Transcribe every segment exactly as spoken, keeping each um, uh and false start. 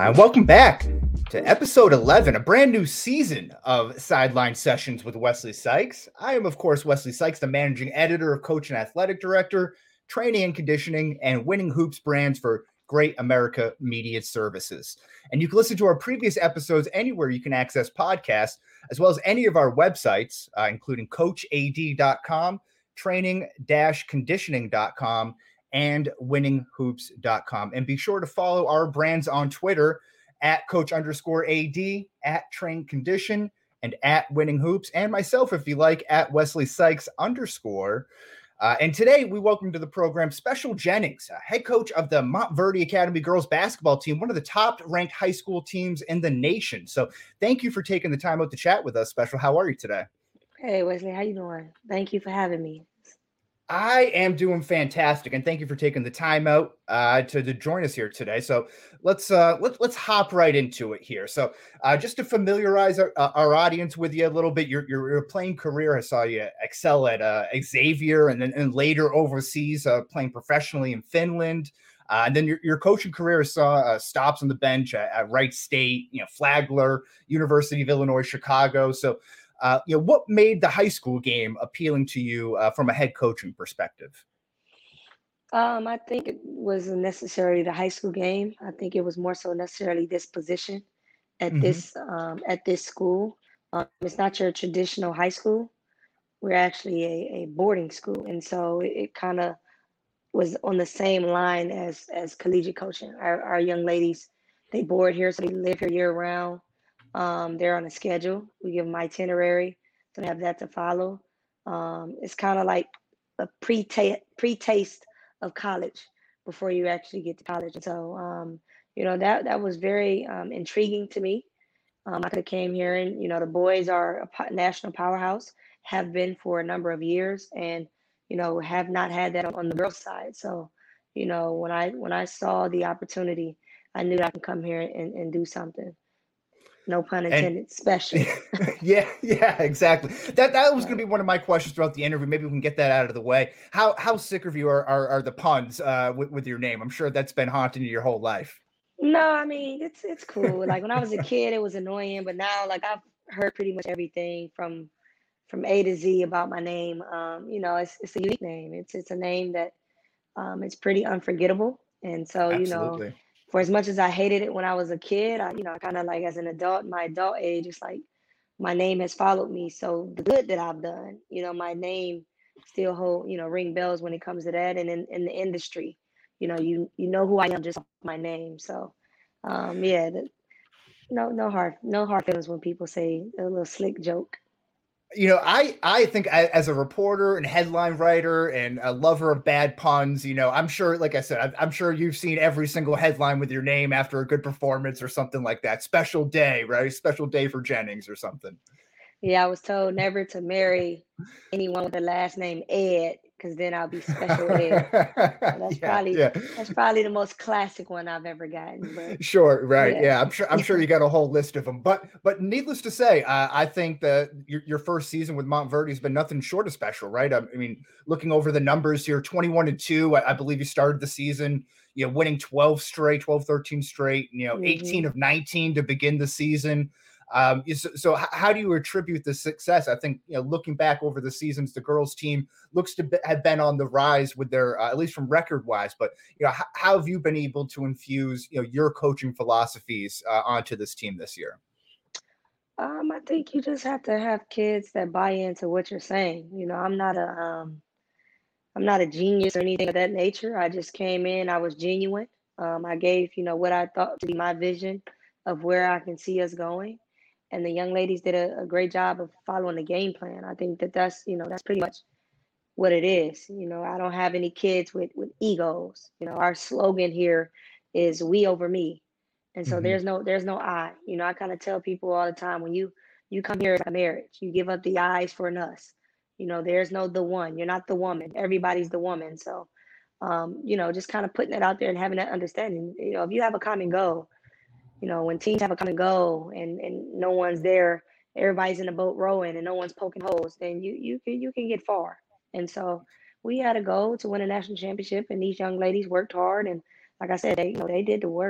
Uh, welcome back to episode eleven, a brand new season of Sideline Sessions with Wesley Sykes. I am, of course, Wesley Sykes, the managing editor of Coach and Athletic Director, Training and Conditioning, and Winning Hoops brands for Great America Media Services. And you can listen to our previous episodes anywhere you can access podcasts, as well as any of our websites, uh, including coach a d dot com, training conditioning dot com, and winning hoops dot com. And be sure to follow our brands on Twitter at coach underscore AD, at train condition, and at winning hoops, and myself, if you like, at Wesley Sykes underscore. Uh, and today we welcome to the program Special Jennings, uh, head coach of the Montverde Academy girls basketball team, one of the top ranked high school teams in the nation. So thank you for taking the time out to chat with us, Special. How are you today? Hey, Wesley, how you doing? Thank you for having me. I am doing fantastic, and thank you for taking the time out uh, to, to join us here today. So let's uh, let's let's hop right into it here. So uh, just to familiarize our, uh, our audience with you a little bit, your your, your playing career, I saw you excel at uh, Xavier, and then and later overseas, uh, playing professionally in Finland. Uh, and then your, your coaching career saw uh, stops on the bench at, at Wright State, you know, Flagler, University of Illinois, Chicago. So. Uh, you know, what made the high school game appealing to you uh, from a head coaching perspective? Um, I think it wasn't necessarily the high school game. I think it was more so necessarily this position at Mm-hmm. this um, at this school. Um, it's not your traditional high school. We're actually a, a boarding school, and so it, it kind of was on the same line as as collegiate coaching. Our, our young ladies, they board here, so they live here year round. Um, they're on a schedule. We give them itinerary, so they have that to follow. Um, it's kind of like a pre pre taste of college before you actually get to college. And so, um, you know, that that was very um, intriguing to me. Um, I could have came here, and you know, the boys are a po- national powerhouse, have been for a number of years, and you know, have not had that on, on the girls' side. So, you know, when I when I saw the opportunity, I knew that I could come here and, and do something. No pun And intended, special. yeah, yeah, exactly. That that was going to Right. be one of my questions throughout the interview. Maybe we can get that out of the way. How how sick of you are are, are the puns uh, with, with your name? I'm sure that's been haunting you your whole life. No, I mean it's it's cool. Like when I was a kid, it was annoying, but now like I've heard pretty much everything from from A to Z about my name. Um, you know, it's it's a unique name. It's it's a name that um, it's pretty unforgettable. And so, you know, Absolutely. for as much as I hated it when I was a kid, I, you know, I kind of like as an adult, my adult age, it's like my name has followed me. So the good that I've done, you know, my name still hold, you know, ring bells when it comes to that. And in, in the industry, you know, you you know who I am just off my name. So, um, yeah, the, no no hard no hard feelings when people say a little slick joke. You know, I I think a- as a reporter and headline writer and a lover of bad puns, you know, I'm sure, like I said, I'm, I'm sure you've seen every single headline with your name after a good performance or something like that. Special day, right? Special day for Jennings or something. Yeah, I was told never to marry anyone with the last name Ed, because then I'll be special Ed. So that's Yeah, probably yeah. that's probably the most classic one I've ever gotten. But Sure, right. yeah, Yeah, I'm sure I'm sure you got a whole list of them. But but needless to say, uh, I think that your, your first season with Montverde has been nothing short of special, right? I, I mean, looking over the numbers here, twenty-one and two, I, I believe you started the season, you know, winning twelve straight, twelve, thirteen straight, you know, eighteen hmm of nineteen to begin the season. Um, so, so how do you attribute the success? I think, you know, looking back over the seasons, the girls team looks to be, have been on the rise with their, uh, at least from record wise, but you know, how, how have you been able to infuse, you know, your coaching philosophies uh, onto this team this year? um, I think you just have to have kids that buy into what you're saying. You know, I'm not a um, I'm not a genius or anything of that nature. I just came in, I was genuine. Um, I gave, you know, what I thought to be my vision of where I can see us going. And the young ladies did a, a great job of following the game plan. I think that that's, you know, that's pretty much what it is. You know, I don't have any kids with with egos. You know, our slogan here is we over me. And so Mm-hmm. there's no there's no I. You know, I kind of tell people all the time when you you come here, it's like a marriage. You give up the I's for an us. You know, there's no the one. You're not the woman. Everybody's the woman. So um, you know, just kind of putting it out there and having that understanding. You know, if you have a common goal, you know, when teams have a common goal and and no one's there, everybody's in the boat rowing and no one's poking holes, then you you can you can get far. And so we had a goal to win a national championship, and these young ladies worked hard, and like I said, they you know they did the work.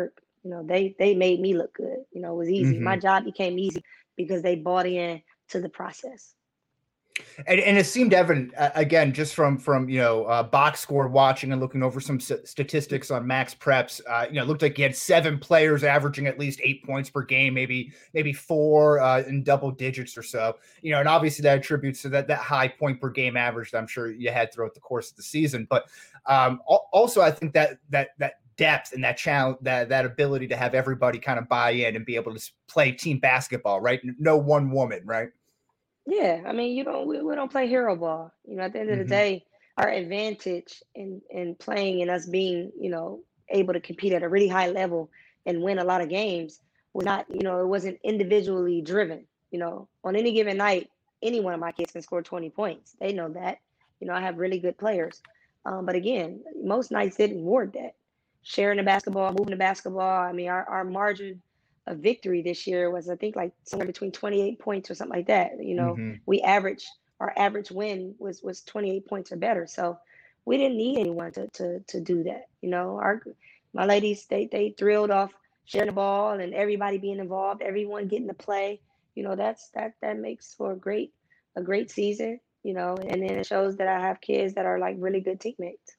You know, they they made me look good. You know, it was easy. Mm-hmm. My job became easy because they bought in to the process. And, and it seemed evident uh, again, just from from you know uh, box score watching and looking over some s- statistics on Max Preps. Uh, you know, it looked like he had seven players averaging at least eight points per game, maybe maybe four uh, in double digits or so. You know, and obviously that attributes to that that high point per game average that I'm sure you had throughout the course of the season. But um, also, I think that that that depth and that challenge, that that ability to have everybody kind of buy in and be able to play team basketball, right? No one woman, right? Yeah, I mean, you don't we, we don't play hero ball. You know, at the end of the Mm-hmm. day, our advantage in in playing and us being, you know, able to compete at a really high level and win a lot of games was not, you know, it wasn't individually driven. You know, on any given night, any one of my kids can score twenty points. They know that. You know, I have really good players. Um, but again, most nights didn't warrant that. Sharing the basketball, moving the basketball. I mean, our, our margin of victory this year was, I think, like somewhere between twenty-eight points or something like that. You know, Mm-hmm. we averaged our average win was was twenty-eight points or better. So we didn't need anyone to to to do that. You know, our my ladies they they thrilled off sharing the ball and everybody being involved, everyone getting to play. You know, that's that that makes for a great a great season. You know, and then it shows that I have kids that are like really good teammates.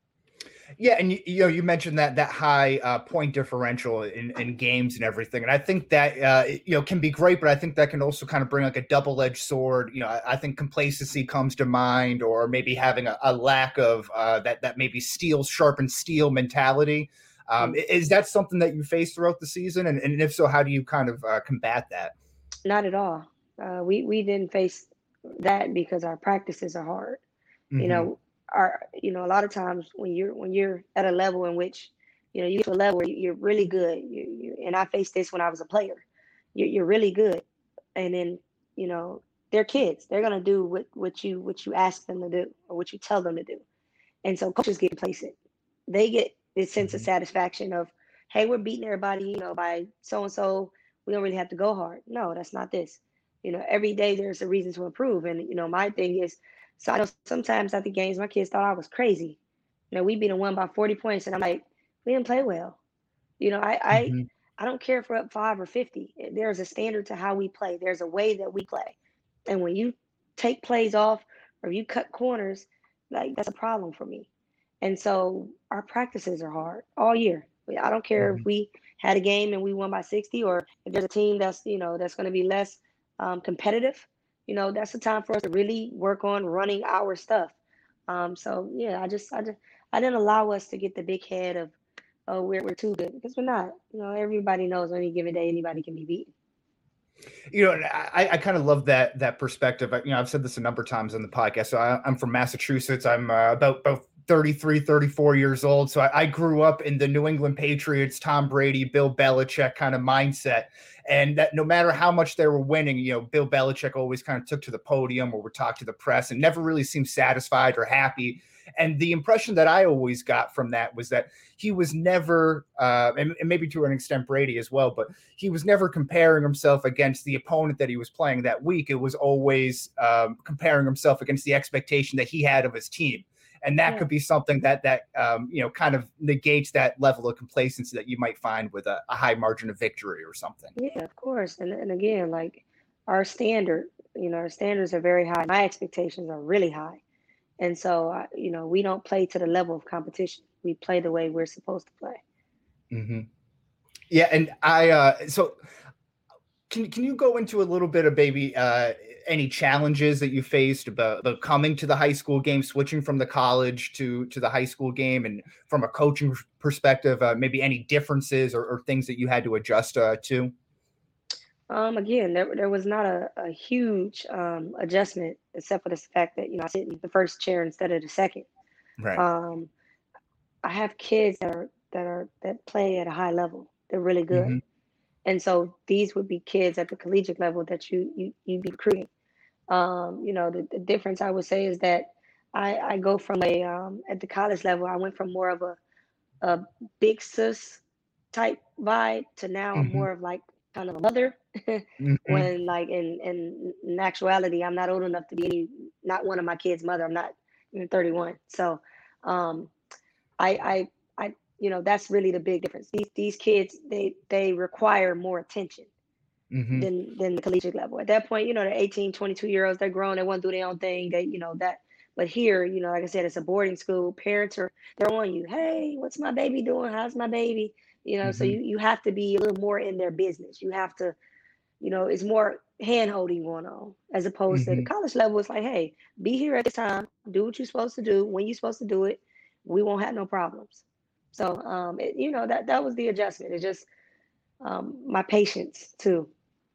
Yeah, and you, you know, you mentioned that that high uh, point differential in, in games and everything, and I think that uh, you know can be great, but I think that can also kind of bring like a double edged sword. You know, I, I think complacency comes to mind, or maybe having a, a lack of uh, that that maybe steel sharpens steel mentality. Um, Mm. is that something that you face throughout the season, and, and if so, how do you kind of uh, combat that? Not at all. Uh, we we didn't face that because our practices are hard. You Mm-hmm. know, our you know a lot of times when you're when you're at a level in which you know you get to a level where you're really good. You, you and I faced this when I was a player. You, you're really good, and then you know they're kids. They're gonna do what what you what you ask them to do or what you tell them to do. And so coaches get complacent. They get this sense of Mm-hmm. satisfaction of, hey, we're beating everybody, you know, by so and so. We don't really have to go hard. No, that's not this. You know, every day there's a reason to improve. And, you know, my thing is, so I know sometimes at the games, my kids thought I was crazy. You know, we beat them one by forty points, and I'm like, we didn't play well. You know, I, I, Mm-hmm. I don't care if we're up five or fifty. There's a standard to how we play. There's a way that we play. And when you take plays off or you cut corners, like that's a problem for me. And so our practices are hard all year. I don't care Mm-hmm. if we had a game and we won by sixty, or if there's a team that's, you know, that's going to be less um, competitive. You know, that's the time for us to really work on running our stuff. Um, so yeah, I just, I just, I didn't allow us to get the big head of, oh, we're we're too good, because we're not. You know, everybody knows on any given day anybody can be beaten. You know, I, I kind of love that that perspective. You know, I've said this a number of times on the podcast. So I, I'm from Massachusetts. I'm uh, about about thirty-three, thirty-four years old. So I, I grew up in the New England Patriots, Tom Brady, Bill Belichick kind of mindset. And that no matter how much they were winning, you know, Bill Belichick always kind of took to the podium or would talk to the press and never really seemed satisfied or happy. And the impression that I always got from that was that he was never, uh, and, and maybe to an extent Brady as well, but he was never comparing himself against the opponent that he was playing that week. It was always um, comparing himself against the expectation that he had of his team. And that Yeah. could be something that that um, you know kind of negates that level of complacency that you might find with a, a high margin of victory or something. Yeah, of course. And and again, like our standard, you know, our standards are very high. My expectations are really high. And so, uh, you know, we don't play to the level of competition. We play the way we're supposed to play. Mm-hmm. Yeah, and I uh, so can can you go into a little bit of maybe uh, any challenges that you faced about, about coming to the high school game, switching from the college to to the high school game, and from a coaching perspective, uh, maybe any differences or, or things that you had to adjust uh, to? Um, again, there there was not a, a huge um, adjustment, except for the fact that you know I sit in the first chair instead of the second. Right. Um, I have kids that are that are that play at a high level. They're really good, Mm-hmm. and so these would be kids at the collegiate level that you you you be recruiting. Um, you know, the, the difference I would say is that I I go from a um, at the college level. I went from more of a a big sis type vibe to now I'm Mm-hmm. more of like kind of a mother. Mm-hmm. When like in, in in actuality I'm not old enough to be any, not one of my kids' mother. I'm not even thirty-one. So um I I I you know, that's really the big difference. These these kids, they they require more attention Mm-hmm. than than the collegiate level. At that point, you know, they're eighteen, twenty-two year olds, they're grown, they want to do their own thing. They, you know, that but here, you know, like I said, it's a boarding school. Parents are they're on you. Hey, what's my baby doing? How's my baby? You know, so Mm-hmm. you you have to be a little more in their business. You have to, you know, it's more hand holding going on as opposed to the Mm-hmm. college level. It's like, hey, be here at this time, do what you're supposed to do when you're supposed to do it. We won't have no problems. So, um, it, you know, that that was the adjustment. It's just um, my patience too.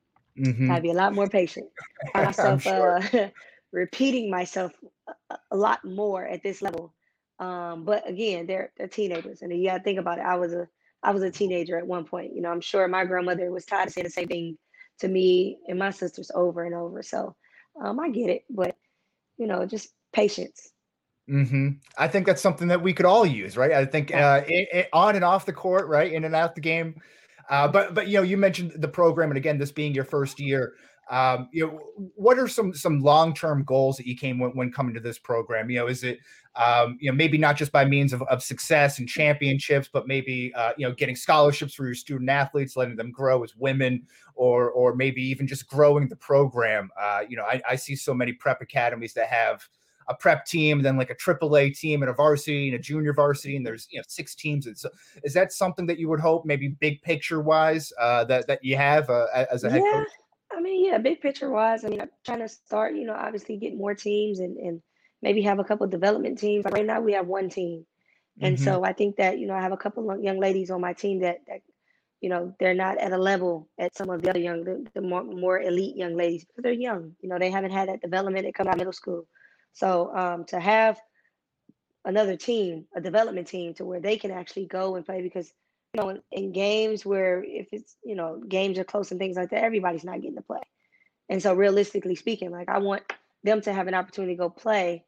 Gotta Mm-hmm. be a lot more patient. Find I'm myself sure. uh, repeating myself a, a lot more at this level. Um, but again, they're they're teenagers, and you gotta think about it. I was a I was a teenager at one point. You know, I'm sure my grandmother was tired of saying the same thing to me and my sisters over and over. So um, I get it, but you know, just patience. Hmm. I think that's something that we could all use, right? I think Right. uh, it, it, on and off the court, right, in and out the game. Uh, but but you know, you mentioned the program, and again, this being your first year, um, you know, what are some some long term goals that you came when, when coming to this program? You know, is it um, you know maybe not just by means of, of success and championships, but maybe uh, you know getting scholarships for your student athletes, letting them grow as women, or or maybe even just growing the program. Uh, you know, I, I see so many prep academies that have a prep team, then like a triple A team and a varsity and a junior varsity, and there's you know six teams. And so, is that something that you would hope, maybe big picture wise, uh, that that you have uh, as a head Yeah, coach? I mean, yeah, big picture wise, I mean, I'm trying to start, you know, obviously get more teams and and maybe have a couple development teams. Like right now, we have one team. And Mm-hmm. so I think that, you know, I have a couple of young ladies on my team that, that you know, they're not at a level at some of the other young, the, the more, more elite young ladies because they're young. You know, they haven't had that development. They come out of middle school. So um, to have another team, a development team, to where they can actually go and play because, you know, in, in games where if it's, you know, games are close and things like that, everybody's not getting to play. And so realistically speaking, like I want them to have an opportunity to go play,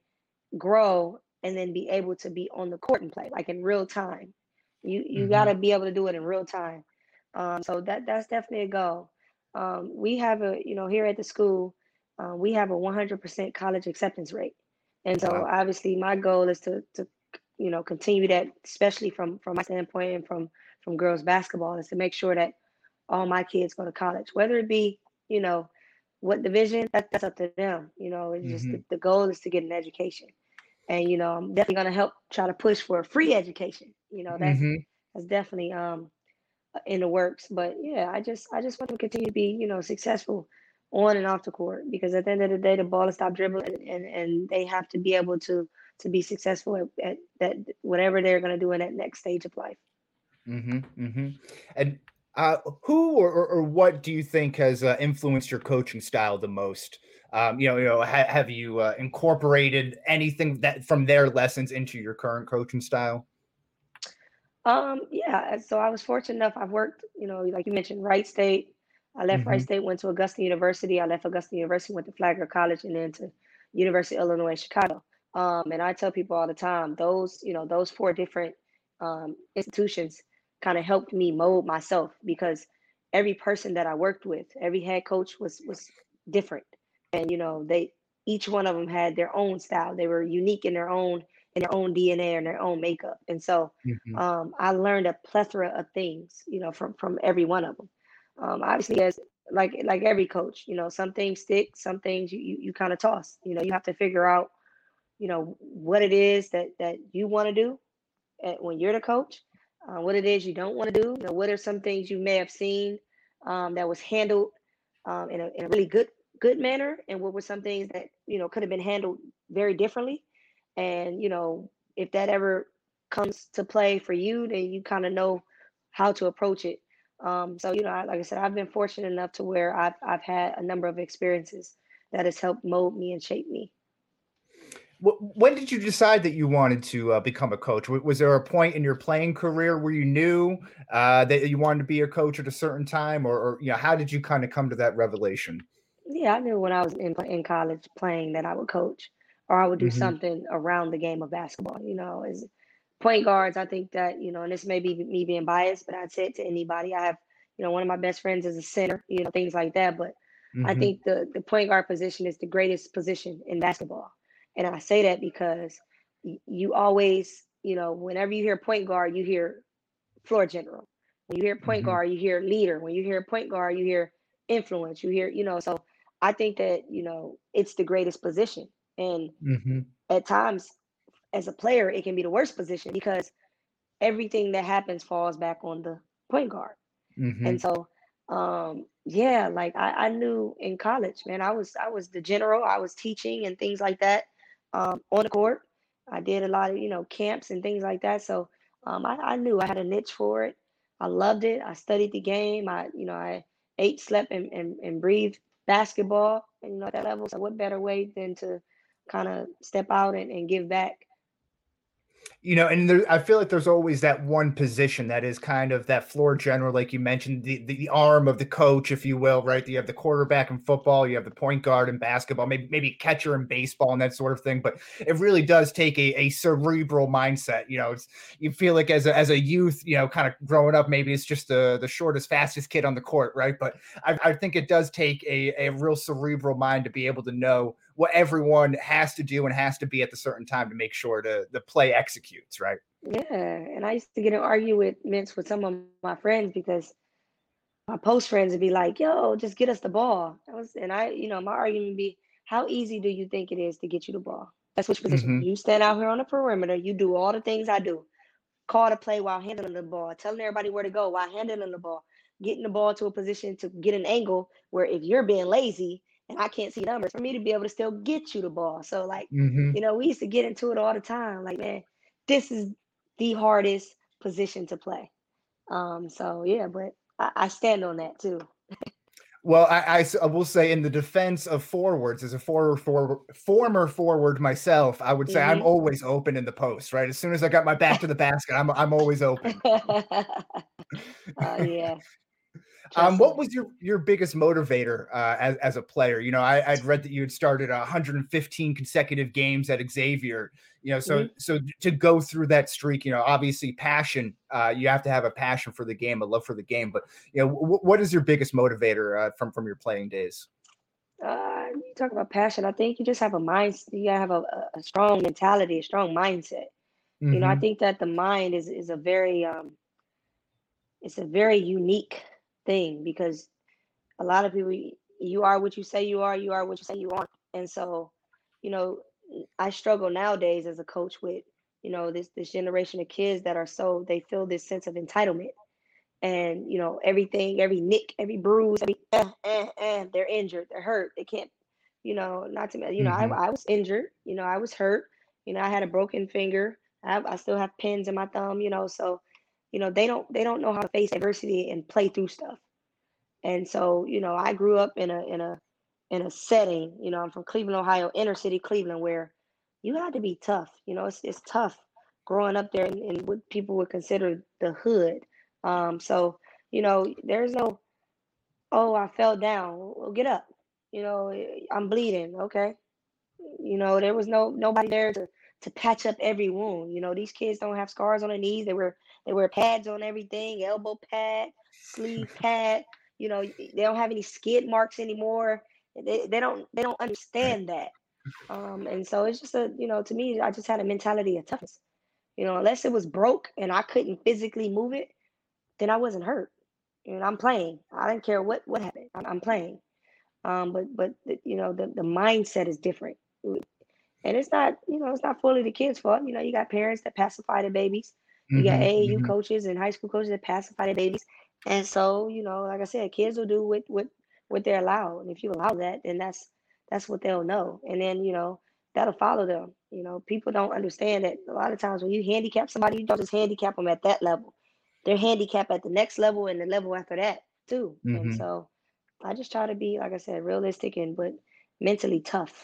grow, and then be able to be on the court and play like in real time. You you got Mm-hmm. to be able to do it in real time. Um, so that that's definitely a goal. Um, we have a you know here at the school, uh, we have a one hundred percent college acceptance rate, and so Wow. obviously my goal is to to you know continue that, especially from from my standpoint and from from girls basketball, is to make sure that all my kids go to college, whether it be you know what division, that, that's up to them. You know, it's just Mm-hmm. the, the goal is to get an education. And you know I'm definitely going to help try to push for a free education. You know that's Mm-hmm. that's definitely um in the works. But yeah, i just i just want them to continue to be you know successful on and off the court, because at the end of the day the ball is stop dribbling, and, and and they have to be able to to be successful at, at that whatever they're going to do in that next stage of life. Mm-hmm. Mm-hmm. And uh, who or, or, or what do you think has uh, influenced your coaching style the most? Um, you know, you know, ha- have you uh, incorporated anything that from their lessons into your current coaching style? Um, yeah, so I was fortunate enough. I've worked, you know, like you mentioned, Wright State. I left Wright Mm-hmm. State, went to Augusta University. I left Augusta University, went to Flagler College, and then to University of Illinois Chicago. Um, and I tell people all the time, those, you know, those four different um, institutions kind of helped me mold myself, because every person that I worked with, every head coach was was different, and you know, they each one of them had their own style. They were unique in their own in their own D N A and their own makeup, and so Mm-hmm. um, I learned a plethora of things, you know, from from every one of them. Um, obviously, as like like every coach, you know, some things stick, some things you you, you kind of toss. You know, you have to figure out, you know, what it is that that you want to do at, when you're the coach, uh, what it is you don't want to do. You know, what are some things you may have seen um, that was handled um, in, a, in a really good good manner, and what were some things that you know could have been handled very differently. And you know, if that ever comes to play for you, then you kind of know how to approach it. Um, so you know, I, like I said, I've been fortunate enough to where I've I've had a number of experiences that has helped mold me and shape me. Wh- When did you decide that you wanted to uh, become a coach? W- Was there a point in your playing career where you knew uh, that you wanted to be a coach at a certain time, or, or you know, how did you kind of come to that revelation? Yeah, I knew when I was in in college playing that I would coach, or I would do Mm-hmm. something around the game of basketball. You know, as point guards, I think that you know, and this may be me being biased, but I'd say it to anybody. I have, you know, one of my best friends is a center, you know, things like that. But I Mm-hmm. think the the point guard position is the greatest position in basketball, and I say that because y- you always you know, whenever you hear point guard, you hear floor general. When you hear point Mhm. guard, you hear leader. When you hear point guard, you hear influence. You hear, you know, so I think that, you know, it's the greatest position. And Mhm. at times, as a player, it can be the worst position because everything that happens falls back on the point guard. And Mhm. so, um, yeah, like I, I knew in college, man, I was I was the general, I was teaching and things like that um, on the court. I did a lot of, you know, camps and things like that. So um, I, I knew I had a niche for it. I loved it. I studied the game. I, you know, I ate, slept, and, and, and breathed basketball, and you know, at that level. So what better way than to kind of step out and, and give back? You know, and there, I feel like there's always that one position that is kind of that floor general, like you mentioned, the, the, the arm of the coach, if you will, right? You have the quarterback in football, you have the point guard in basketball, maybe maybe catcher in baseball and that sort of thing. But it really does take a, a cerebral mindset. You know, it's, you feel like as a, as a youth, you know, kind of growing up, maybe it's just the, the shortest, fastest kid on the court, right? But I, I think it does take a, a real cerebral mind to be able to know what everyone has to do and has to be at the certain time to make sure to the play executes, right? Yeah, and I used to get in arguments with some of my friends because my post friends would be like, "Yo, just get us the ball." I was, and I, you know, my argument would be, "How easy do you think it is to get you the ball? Let's switch positions. Mm-hmm. You stand out here on the perimeter. You do all the things I do. Call the play while handling the ball, telling everybody where to go while handling the ball, getting the ball to a position to get an angle where if you're being lazy and I can't see numbers, for me to be able to still get you the ball." So like, Mm-hmm. you know, we used to get into it all the time. Like, man, this is the hardest position to play. Um, so yeah, but I, I stand on that too. Well, I, I s- I will say in the defense of forwards, as a forward, forward, former forward myself, I would say I'm Hmm. always open in the post, right? As soon as I got my back to the basket, I'm I'm always open. Oh yeah, Um, trust what me. was your your biggest motivator uh, as as a player? You know, I, I'd read that you had started one hundred fifteen consecutive games at Xavier. You know, so Hmm. so to go through that streak, you know, obviously passion. Uh, you have to have a passion for the game, a love for the game. But you know, w- what is your biggest motivator uh, from from your playing days? Uh, you talk about passion. I think you just have a mind. You gotta have a, a a strong mentality, a strong mindset. You know, I Mm-hmm. think that the mind is is a very um, it's a very unique thing because a lot of people, you are what you say you are, you are what you say you aren't. And so, you know, I struggle nowadays as a coach with, you know, this this generation of kids that are so they feel this sense of entitlement. And you know, everything, every nick, every bruise, every eh, eh, eh, they're injured, they're hurt, they can't, you know, not to me, you know, I, Mm-hmm. I was injured, you know, I was hurt, you know, I had a broken finger, I, I still have pins in my thumb, you know, so you know, they don't they don't know how to face adversity and play through stuff. And so, you know, I grew up in a in a in a setting, you know, I'm from Cleveland, Ohio, inner city Cleveland, where you had to be tough. You know, it's it's tough growing up there in, in what people would consider the hood. Um, so, you know, there's no, oh, I fell down. Well, get up. You know, "Eh, I'm bleeding. Okay. You know, there was no nobody there to to patch up every wound. You know, these kids don't have scars on their knees. They wear they wear pads on everything, elbow pad, sleeve pad. You know, they don't have any skid marks anymore. They they don't they don't Right. understand that. Um, and so it's just a, you know, to me, I just had a mentality of toughness. You know, unless it was broke and I couldn't physically move it, then I wasn't hurt. And I'm playing. I didn't care what what happened. I'm, I'm playing. Um, but but the, you know, the the mindset is different. And it's not, you know, it's not fully the kids' fault. You know, you got parents that pacify their babies. You got Mm-hmm. A A U Mm-hmm. coaches and high school coaches that pacify their babies. And so, you know, like I said, kids will do what what what they're allowed. And if you allow that, then that's that's what they'll know. And then, you know, that'll follow them. You know, people don't understand that a lot of times when you handicap somebody, you don't just handicap them at that level. They're handicapped at the next level and the level after that too. And Mm-hmm. so I just try to be, like I said, realistic and but mentally tough.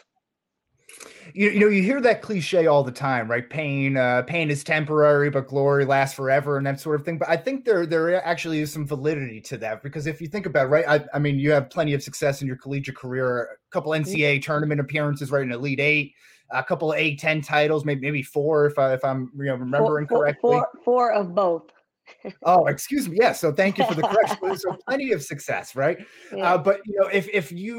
You, you know, you hear that cliche all the time, right? Pain, uh, pain is temporary, but glory lasts forever, and that sort of thing. But I think there, there actually is some validity to that because if you think about it, right, I, I mean, you have plenty of success in your collegiate career, a couple N C A A tournament appearances, right, in Elite Eight, a couple of A ten titles, maybe maybe four if I if I'm you know Four, remembering four, correctly. four, four of both. Oh, excuse me. Yes. So thank you for the correction. So plenty of success, right? Uh, Yeah. but you know, if if you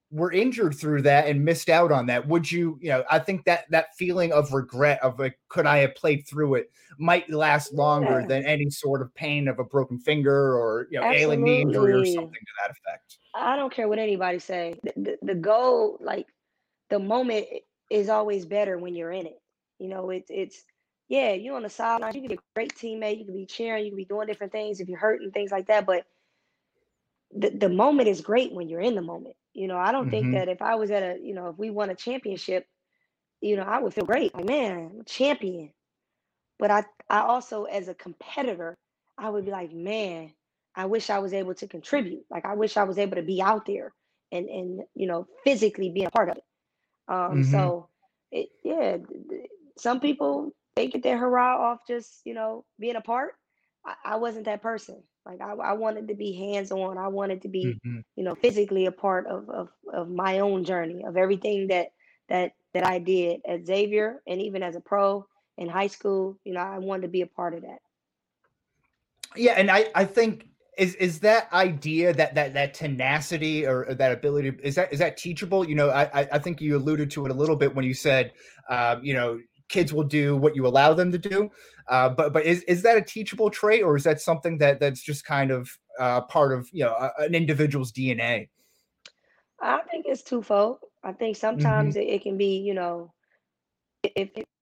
were injured through that and missed out on that, would you, you know, I think that that feeling of regret of like, could I have played through it might last longer Yeah, than any sort of pain of a broken finger or, you know, ailing knee injury or something absolutely. to that effect. I don't care what anybody say. The, the, the goal, like the moment is always better when you're in it. You know, it's it's yeah, you on the sidelines, you can be a great teammate, you can be cheering, you can be doing different things if you're hurt and things like that. But the, the moment is great when you're in the moment. You know, I don't think Mm-hmm. that if I was at a, you know, if we won a championship, you know, I would feel great. Like, man, I'm a champion. But I, I also, as a competitor, I would be like, man, I wish I was able to contribute. Like, I wish I was able to be out there and, and you know, physically being a part of it. Um, Mm-hmm. so, it, yeah, some people they get their hurrah off just, you know, being a part. I, I wasn't that person. Like, I, I wanted to be hands on. I wanted to be, Mm-hmm. you know, physically a part of, of, of my own journey, of everything that that that I did at Xavier and even as a pro in high school. You know, I wanted to be a part of that. Yeah, and I I think is is that idea that that that tenacity or, or that ability is that is that teachable? You know, I I I think you alluded to it a little bit when you said, um, you know, kids will do what you allow them to do. Uh, but but is is that a teachable trait, or is that something that that's just kind of uh, part of, you know, a, an individual's D N A? I think it's twofold. I think Mm-hmm. sometimes it, it can be, you know, if, if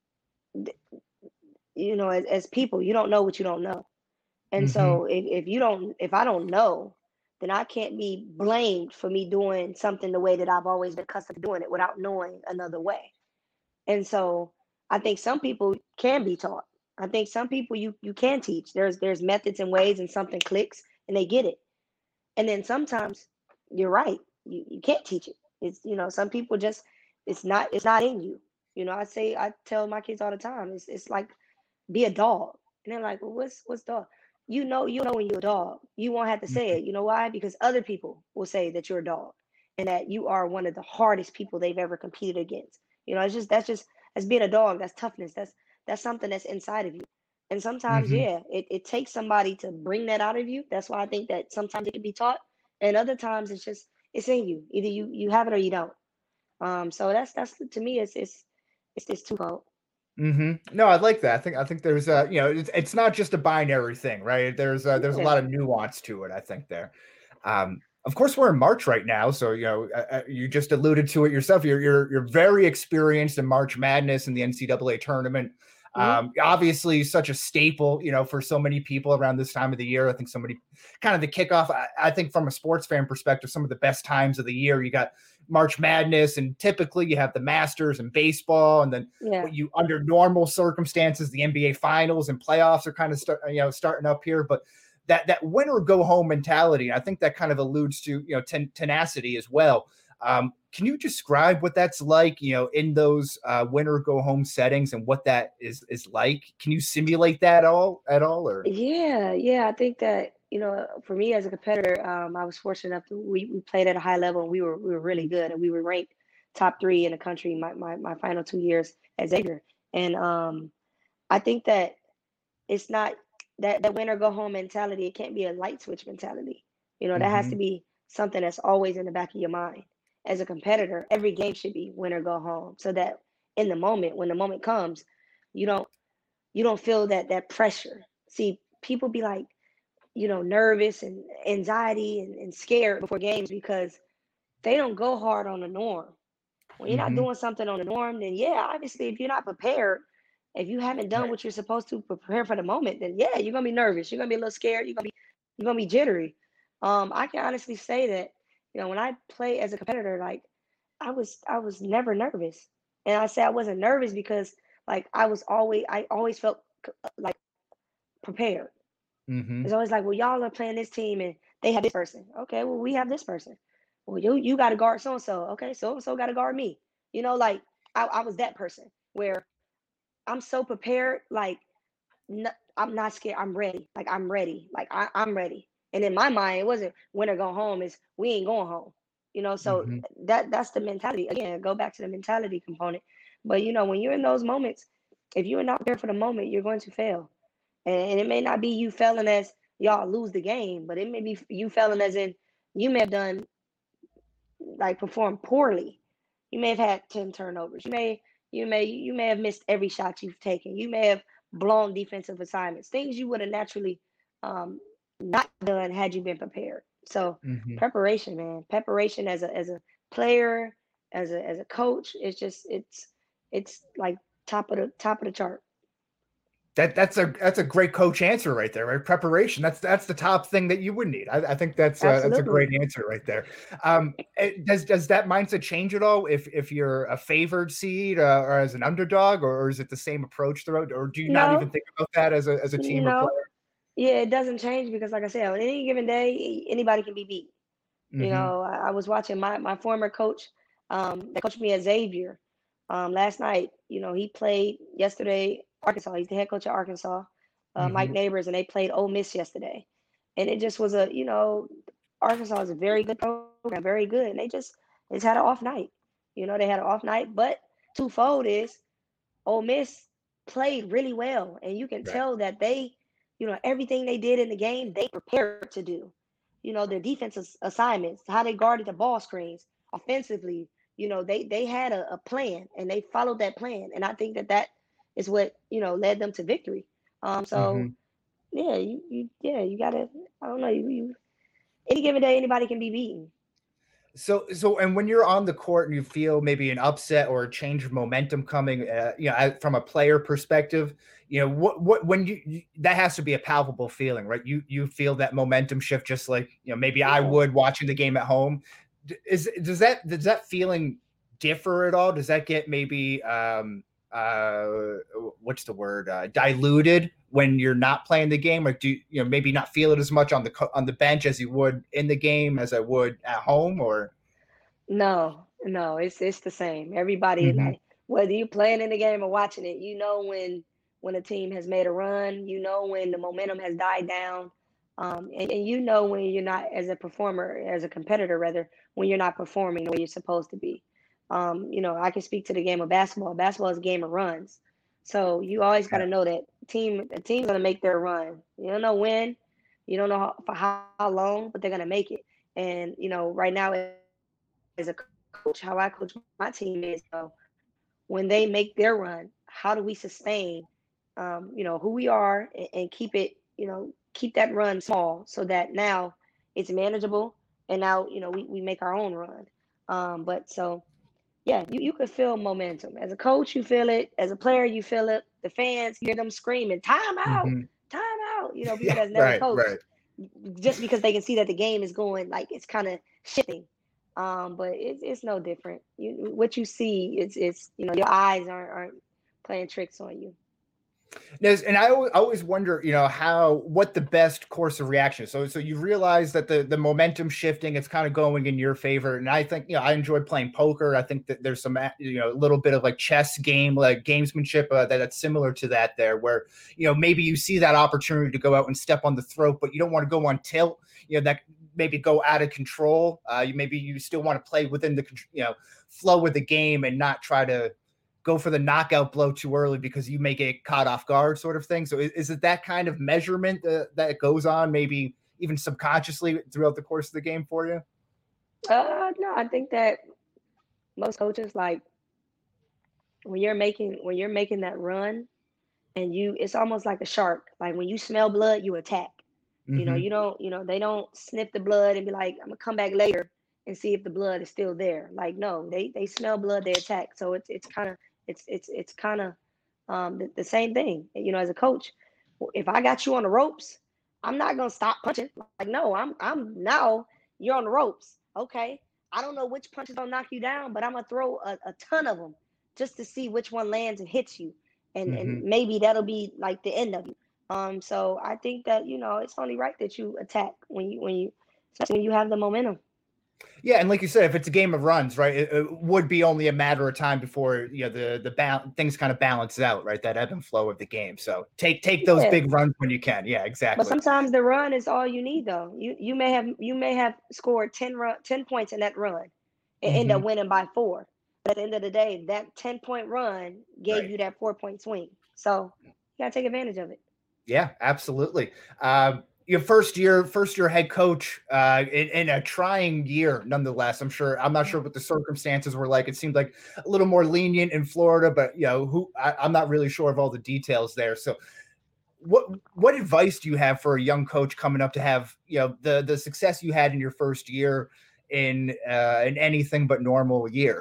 you know, as, as people, you don't know what you don't know. And Mm-hmm. so if, if you don't, if I don't know, then I can't be blamed for me doing something the way that I've always been accustomed to doing it without knowing another way. And so I think some people can be taught. I think some people you you can teach. There's there's methods and ways and something clicks and they get it. And then sometimes you're right. You you can't teach it. It's you know, some people just it's not it's not in you. You know, I say I tell my kids all the time, it's it's like be a dog. And they're like, well, what's what's dog? You know, you know when you're a dog. You won't have to say it. You know why? Because other people will say that you're a dog and that you are one of the hardest people they've ever competed against. You know, it's just that's just that's being a dog. That's toughness. That's that's something that's inside of you. And sometimes, Mm-hmm. yeah, it, it takes somebody to bring that out of you. That's why I think that sometimes it can be taught. And other times it's just it's in you. Either you you have it or you don't. Um, so that's that's to me it's it's it's, it's twofold. Mm-hmm. No, I like that. I think I think there's a, you know, it's, it's not just a binary thing, right? There's a, there's a Yeah. lot of nuance to it, I think there. Um, of course, we're in March right now, so you know, uh, uh, you just alluded to it yourself. You're you're you're very experienced in March Madness and the N C double A tournament. Hmm. Um, obviously, such a staple, you know, for so many people around this time of the year. I think somebody kind of the kickoff. I, I think from a sports fan perspective, some of the best times of the year. You got March Madness, and typically you have the Masters and baseball, and then Yeah. what you under normal circumstances, the N B A Finals and playoffs are kind of start, you know, starting up here, but that that win or go home mentality, I think that kind of alludes to, you know, ten, tenacity as well. Um, can you describe what that's like, you know, in those uh, win or go home settings and what that is is like? Can you simulate that all at all, or? Yeah, yeah. I think that, you know, for me as a competitor, um, I was fortunate enough to we, we played at a high level and we were we were really good and we were ranked top three in the country my my, my final two years at Xavier. And um I think that it's not that that win or go home mentality, it can't be a light switch mentality. You know, that has to Mm-hmm. be something that's always in the back of your mind. As a competitor, every game should be win or go home so that in the moment, when the moment comes, you don't you don't feel that that pressure. See, people be like, you know, nervous and anxiety and, and scared before games because they don't go hard on the norm. When you're not Mm-hmm. doing something on the norm, then yeah, obviously, if you're not prepared, if you haven't done Right. what you're supposed to prepare for the moment, then yeah, you're gonna be nervous. You're gonna be a little scared. You're gonna be you're gonna be jittery. Um, I can honestly say that, you know, when I play as a competitor, like I was I was never nervous. And I say I wasn't nervous because like I was always I always felt like prepared. Mm-hmm. It's always like, well, y'all are playing this team and they have this person. Okay, well, we have this person. Well, you you got to guard so and so. Okay, so and so got to guard me. You know, like I, I was that person where I'm so prepared. Like n- I'm not scared. I'm ready. Like I'm ready. Like I, I'm ready. And in my mind, it wasn't win or go home. Is we ain't going home. You know, so Mm-hmm. that that's the mentality. Again, go back to the mentality component. But you know, when you're in those moments, if you're not prepared for the moment, you're going to fail. And, it may not be you failing as y'all lose the game, but it may be you failing as in you may have done like performed poorly. You may have had ten turnovers. You may you may you may have missed every shot you've taken. You may have blown defensive assignments, things you would have naturally um, not done had you been prepared. So Mhm. preparation, man, preparation as a as a player, as a as a coach, it's just it's it's like top of the top of the chart. That that's a that's a great coach answer right there, right? Preparation. That's that's the top thing that you would need. I, I think that's a, that's a Absolutely. great answer right there. Um, it- does does that mindset change at all if if you're a favored seed uh, or as an underdog, or, or is it the same approach throughout, or do you not even No, think about that as a as a team or no. player? Yeah, it doesn't change because, like I said, on any given day, anybody can be beat. You Hmm. know, I, I was watching my my former coach, um, that coached me at Xavier, um, last night. You know, he played yesterday. Arkansas. He's the head coach of Arkansas, uh, Mike Hmm. Neighbors, and they played Ole Miss yesterday. And it just was a, you know, Arkansas is a very good program, very good, and they just they just had an off night. You know, they had an off night, but twofold is Ole Miss played really well, and you can Right. tell that they, you know, everything they did in the game, they prepared to do. You know, their defensive assignments, how they guarded the ball screens, offensively. You know, they they had a, a plan and they followed that plan, and I think that that is what you know led them to victory. Um, so Hmm. yeah, you, you yeah you gotta. I don't know. You, you any given day, anybody can be beaten. So, so, and when you're on the court and you feel maybe an upset or a change of momentum coming, uh, you know, as- from a player perspective, you know, what, what, when you, you, that has to be a palpable feeling, right? You, you feel that momentum shift, just like, you know, maybe I Yeah. would watching the game at home. D- Is, does that, does that feeling differ at all? Does that get maybe, um, uh, what's the word, uh, diluted when you're not playing the game? Like, do you, you know, maybe not feel it as much on the, co- on the bench as you would in the game as I would at home, or? No, no, it's it's the same. Everybody Mhm. like whether you're playing in the game or watching it, you know when when a team has made a run, you know when the momentum has died down, um, and, and you know when you're not as a performer, as a competitor rather, when you're not performing the way you're supposed to be. Um, you know, I can speak to the game of basketball. Basketball is a game of runs, so you always got Yeah. to know that team a team's gonna make their run. You don't know when, you don't know how, for how, how long, but they're gonna make it. And you know, right now as a coach, how I coach my team is, you know, when they make their run, how do we sustain, um, you know, who we are and, and keep it, you know, keep that run small so that now it's manageable and now, you know, we, we make our own run. Um, but so, yeah, you, you could feel momentum. As a coach, you feel it. As a player, you feel it. The fans, you hear them screaming, time out, Mhm. time out. You know, people Yeah, that's never right, coached right. just because they can see that the game is going like it's kind of shifting. Um, but it's it's no different. You what you see is it's you know your eyes aren't aren't playing tricks on you. Yes, and I always, always wonder, you know, how what the best course of reaction is. So, so you realize that the the momentum shifting, it's kind of going in your favor. And I think, you know, I enjoy playing poker. I think that there's some, uh, you know, a little bit of like chess game, like gamesmanship uh, that that's similar to that there, where you know maybe you see that opportunity to go out and step on the throat, but you don't want to go on tilt. You know, that maybe go out of control. Uh, you maybe you still want to play within the you know flow of the game and not try to go for the knockout blow too early because you may get caught off guard, sort of thing. So is, is it that kind of measurement uh, that goes on, maybe even subconsciously throughout the course of the game for you? Uh, no, I think that most coaches like when you're making when you're making that run and you it's almost like a shark. Like when you smell blood, you attack. You know, Mm-hmm. you don't, you know, they don't sniff the blood and be like, I'm gonna come back later and see if the blood is still there. Like, no, they they smell blood, they attack. So it's it's kind of it's it's it's kind of um the, the same thing. You know, as a coach, if I got you on the ropes, I'm not gonna stop punching. Like, no, I'm I'm now you're on the ropes. Okay, I don't know which punch is gonna knock you down, but I'm gonna throw a, a ton of them just to see which one lands and hits you, and Mm-hmm. and maybe that'll be like the end of you. Um, so I think that you know it's only right that you attack when you when you especially when you have the momentum. Yeah, and like you said, if it's a game of runs, right, it, it would be only a matter of time before you know the the ba- things kind of balance out, right? That ebb and flow of the game. So take take those Yeah, big runs when you can. Yeah, but exactly. sometimes the run is all you need though. You you may have you may have scored ten run ten points in that run and end Mm-hmm. up winning by four. But at the end of the day, that ten point run gave Right. you that four point swing. So you gotta take advantage of it. Yeah, absolutely. Um, your first year, first year head coach, uh, in, in a trying year, nonetheless. I'm sure. I'm not sure what the circumstances were like. It seemed like a little more lenient in Florida, but you know, who I, I'm not really sure of all the details there. So, what what advice do you have for a young coach coming up to have you know the the success you had in your first year in uh, in anything but normal year?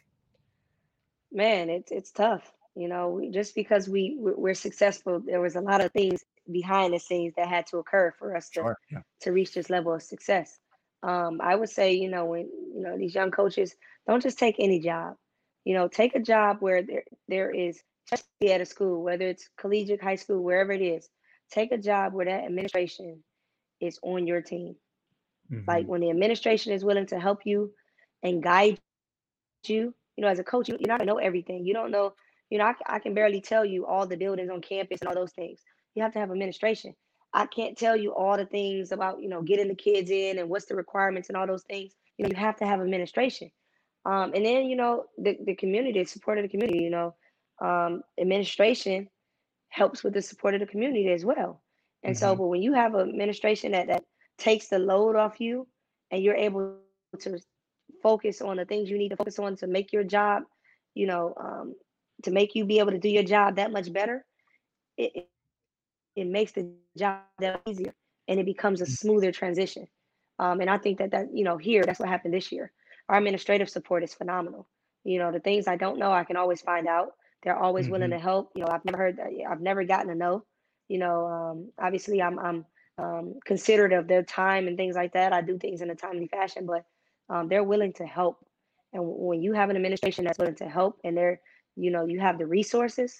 Man, it's it's tough. You know, we- just because we we- we're successful, there was a lot of things behind the scenes that had to occur for us to Sure. Yeah. to reach this level of success. Um, I would say, you know, when you know these young coaches, don't just take any job. You know, take a job where there there is, especially at a school, whether it's collegiate, high school, wherever it is. Take a job where that administration is on your team. Like Hmm. when the administration is willing to help you and guide you. You know, as a coach, you, you're not gonna know everything. You don't know, you know, I, I can barely tell you all the buildings on campus and all those things. You have to have administration. I can't tell you all the things about, you know, getting the kids in and what's the requirements and all those things. You know, you have to have administration. Um, and then, you know, the, the community, the support of the community, you know, um, administration helps with the support of the community as well. And so, Hmm. but when you have an administration that, that takes the load off you and you're able to focus on the things you need to focus on to make your job, you know, um, to make you be able to do your job that much better, it, it it makes the job that easier and it becomes a smoother transition. Um, and I think that that, you know, here, that's what happened this year. Our administrative support is phenomenal. You know, the things I don't know, I can always find out. They're always willing Hmm. to help. You know, I've never heard that. I've never gotten a no. You know, um, obviously I'm, I'm um, considerate of their time and things like that. I do things in a timely fashion, but um, they're willing to help. And when you have an administration that's willing to help and they're, you know, you have the resources,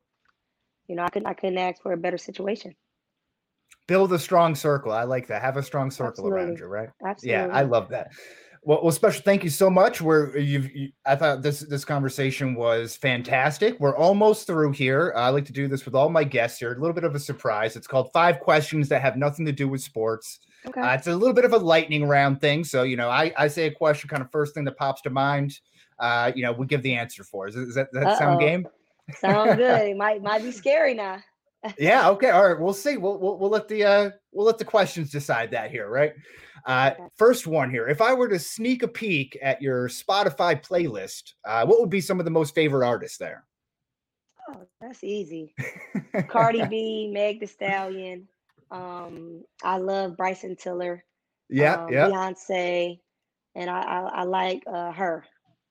you know, I couldn't, I couldn't ask for a better situation. Build a strong circle. I like that. Have a strong circle around Absolutely. you, right? Yeah, I Absolutely. love that. Well, well, special thank you so much. We're you've. You, I thought this this conversation was fantastic. We're almost through here. I like to do this with all my guests here. A little bit of a surprise. It's called five questions that have nothing to do with sports. Okay. Uh, it's a little bit of a lightning round thing. So you know, I I say a question, kind of first thing that pops to mind. Uh, you know, we give the answer for. Is, is that does that sound Uh-oh. game? Sound good. It might might be scary now. Yeah. Okay. All right. We'll see. We'll we'll, we'll let the uh, we'll let the questions decide that here, right? Uh, Okay. first one here. If I were to sneak a peek at your Spotify playlist, uh, what would be some of the most favorite artists there? Oh, that's easy. Cardi B, Meg The Stallion. Um, I love Bryson Tiller, Yeah. um, Yeah. Beyonce, and I I, I like uh, her.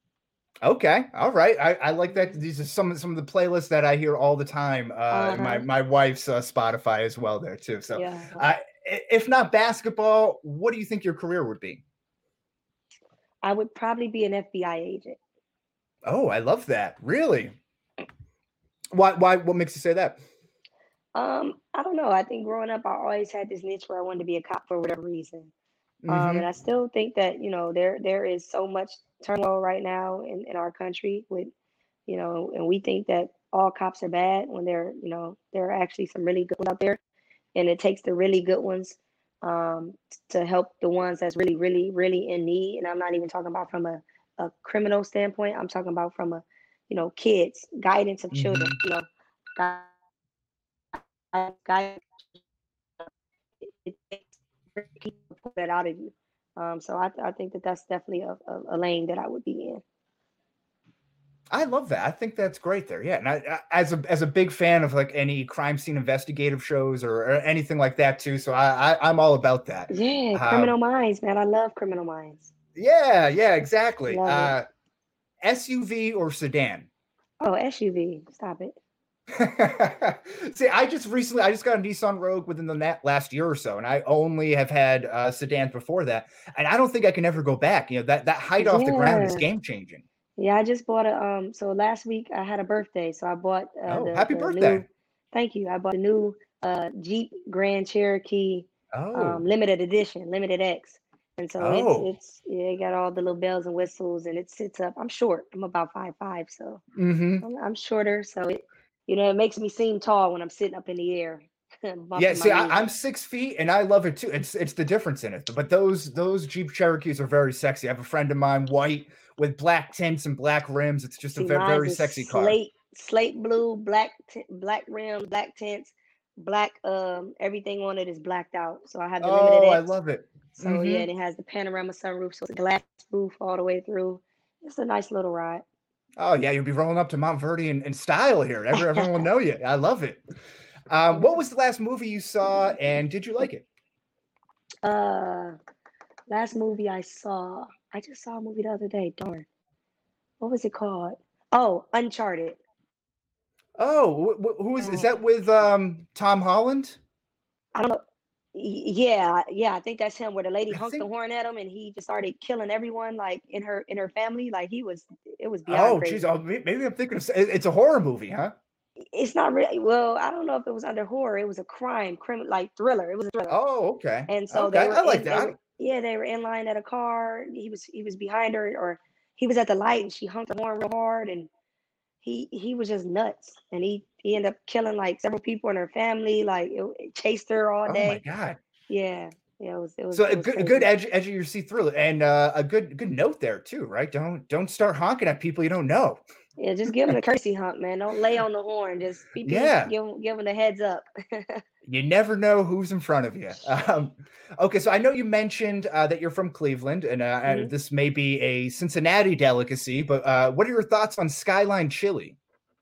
Okay. All right. I, I like that. Mhm. These are some some of the playlists that I hear all the time. Uh, my Uh-huh. my wife's uh, Spotify as well there too. So, Yeah. uh, if not basketball, what do you think your career would be? I would probably be an F B I agent. Oh, I love that. Really? Why? Why? What makes you say that? Um, I don't know. I think growing up, I always had this niche where I wanted to be a cop for whatever reason. Um, and Hmm. I still think that, you know, there there is so much turmoil right now in, in our country with, you know, and we think that all cops are bad when there, you know, there are actually some really good ones out there. And it takes the really good ones um, to help the ones that's really, really, really in need. And I'm not even talking about from a, a criminal standpoint. I'm talking about from a, you know, kids, guidance of children, Hmm. you know, guidance, it takes people to pull that out of you. Um, so I, I think that that's definitely a, a, a lane that I would be in. I love that. I think that's great there. Yeah, and I, I, as a as a big fan of like any crime scene investigative shows or, or anything like that too. So I, I I'm all about that. Yeah, Uh, Criminal Minds, man. I love Criminal Minds. yeah, yeah, exactly. Love it. Uh, S U V or sedan? Oh, S U V. Stop it. See, I just recently I just got a Nissan Rogue within the na- last year or so, and I only have had uh, sedans before that, and I don't think I can ever go back. You know that that height off the ground is Yeah. game changing. Yeah, I just bought a um so last week I had a birthday, so I bought uh Oh, the happy the birthday! new thank you. I bought the new uh Jeep Grand Cherokee um Oh, limited edition, limited X. And so it's oh. it's yeah, it got all the little bells and whistles and it sits up. I'm short. I'm about five five, so Mm-hmm. I'm, I'm shorter, so it you know, it makes me seem tall when I'm sitting up in the air, Yeah, bumping my see, I, music. I'm six feet and I love it too. It's it's the difference in it. But those those Jeep Cherokees are very sexy. I have a friend of mine, white with black tints and black rims. It's just a See, ve- mine's very is sexy car. slate, slate blue, black, t- black rims, black tints. black. Um, everything on it is blacked out. So I have the limited Oh, I X. love it. So yeah, Hmm. and it has the panorama sunroof, so it's a glass roof all the way through. It's a nice little ride. Oh yeah, you'll be rolling up to Mount Verde in, in style here. Every, everyone will know you. I love it. Um, what was the last movie you saw, and did you like it? uh, last movie I saw, I just saw a movie the other day. Darn, what was it called? Oh, Uncharted. Oh, wh- wh- who is is Um, that with um, Tom Holland? I don't know. Y- Yeah, yeah, I think that's him. Where the lady I honked the think. horn at him, and he just started killing everyone, like in her in her family. Like he was, it was beyond Oh, geez. crazy. Oh, may- maybe I'm thinking of. it- It's a horror movie, huh? It's not really well. I don't know if it was under horror. It was a crime, criminal, like thriller. It was a thriller. Oh, okay. And so they Okay, were I like in they that. were yeah, they were in line at a car. He was he was behind her, or he was at the light, and she honked the horn real hard, and he he was just nuts. And he he ended up killing like several people in her family. Like it, it chased her all Oh my day. God. Yeah, yeah, it was it was So it a was good, a good crazy. edge, edge of your seat thriller, and uh, a good, good note there too, right? Don't, don't start honking at people you don't know. Yeah, just give him the courtesy hump, man. Don't lay on the horn. Just beep beep. Yeah, Give him give him the heads up. you never know who's in front of you. Um, okay, so I know you mentioned uh, that you're from Cleveland, and uh, and Mhm. this may be a Cincinnati delicacy, but uh, what are your thoughts on Skyline Chili?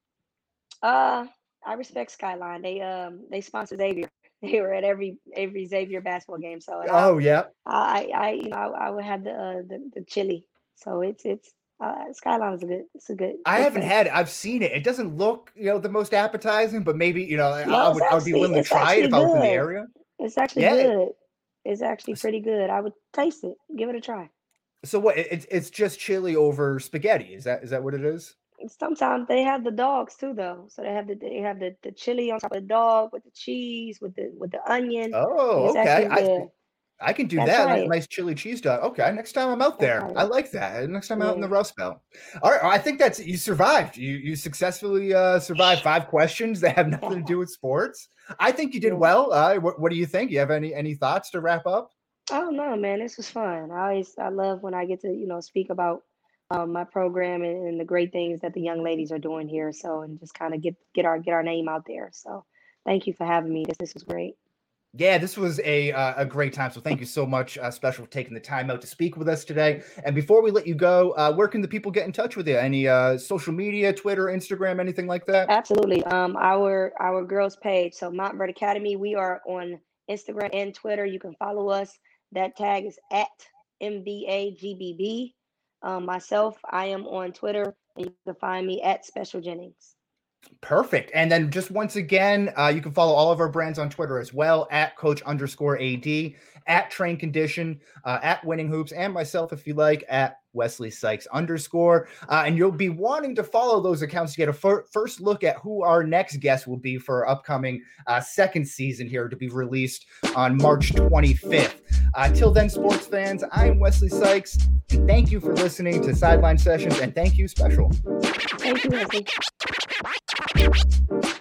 Uh, I respect Skyline. They um they sponsor Xavier. They were at every every Xavier basketball game. So and I Oh yeah, I I you know I, I would have the uh, the the chili. So it's it's uh, Skyline is a good it's a good I good haven't place. had it. I've seen it. It doesn't look, you know, the most appetizing, but maybe, you know, I, I No, it's would, I would be actually willing to it's try it actually if I was in the good. area. It's actually Yeah. good. It's actually pretty good. I would taste it. Give it a try. So what? it- It's it's just chili over spaghetti. Is that is that what it is? Sometimes they have the dogs too, though. So they have the they have the, the chili on top of the dog with the cheese with the with the onion. Like Oh, it's okay. actually I yeah. I can do Gotta that. try Ni- it. Nice chili cheese dog. Okay, next time I'm out Gotta there. try I it. like that. Next time out in the Yeah. Rust Belt. All right, I think that's you survived. You you successfully uh, survived five questions that have nothing to do with sports. I think you did Yeah. well. Uh, what, what do you think? You have any any thoughts to wrap up? I don't know, man. This was fun. I always I love when I get to, you know, speak about um, my program and, and the great things that the young ladies are doing here. So and just kind of get get our get our name out there. So thank you for having me. This this was great. Yeah, this was a uh, a great time. So thank you so much, uh, Special, for taking the time out to speak with us today. And before we let you go, uh, where can the people get in touch with you? Any uh, social media, Twitter, Instagram, anything like that? Absolutely. Um, our our girls page. So Mount Bird Academy. We are on Instagram and Twitter. You can follow us. That tag is at M B A G B B. Um, myself, I am on Twitter, and you can find me at Special Jennings. Perfect. And then just once again, uh, you can follow all of our brands on Twitter as well, at Coach underscore AD, at Train Condition, uh, at Winning Hoops, and myself, if you like, at Wesley Sykes underscore. Uh, and you'll be wanting to follow those accounts to get a fir- first look at who our next guest will be for our upcoming uh, second season here to be released on March twenty-fifth. Uh, till then, sports fans, I'm Wesley Sykes. And thank you for listening to Sideline Sessions, and thank you, Special. Thank you, Leslie.